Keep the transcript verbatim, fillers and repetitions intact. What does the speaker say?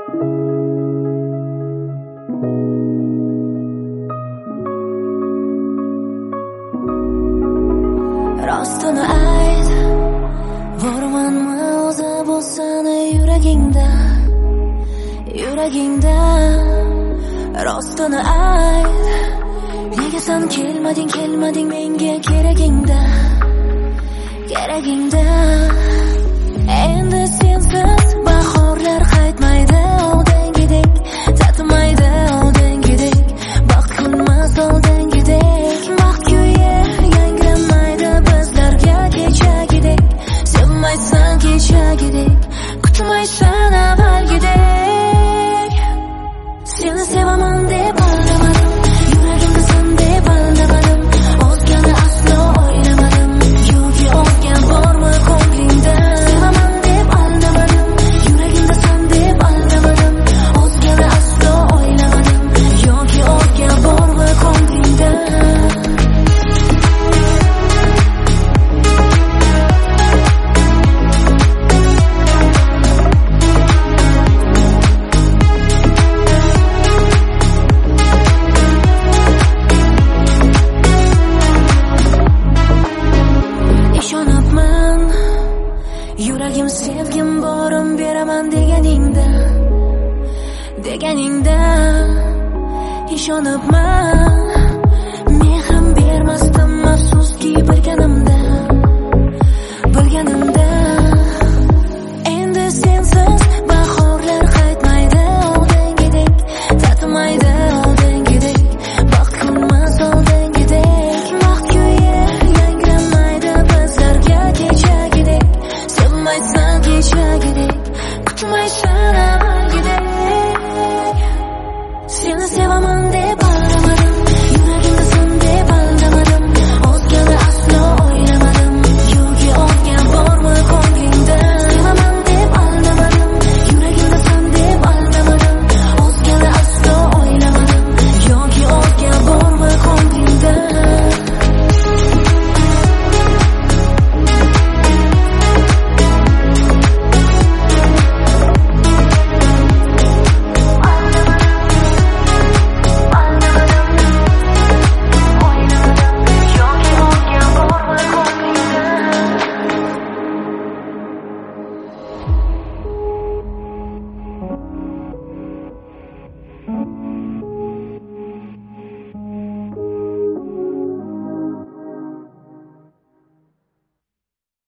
Rostini ayt, bormanmi o'zi bu seni yuragingda, yuragingda. Rostini ayt, nega sen kelmading, kelmading menga keragingda, keragingda. Endi sensiz bahorlar qaytmaydi, oldingidek tatmaydi, oldingidek baxt kunmas, oldingidek baxt kuyi yangramaydi bizlarga kechagidek. Sevmaysan kechagidek, kutmaysan avvalgidek. Seni sevaman deb aldamadim, yuragimda sen deb aldamadim, o'zgani aslo o'ylamadim. Yo'q, o'zga bormi ko'nglingda? Sevaman deb aldamadim, yuragimda sen deb aldamadim, o'zgani aslo o'ylamadim. Yo'q, o'zga bormi ko'nglingda? Yuragim sevgim borim beraman deganingda, deganingda ishonibman. Mehrim bermasdim afsuski bilganimda, bilganimda. Endi sensiz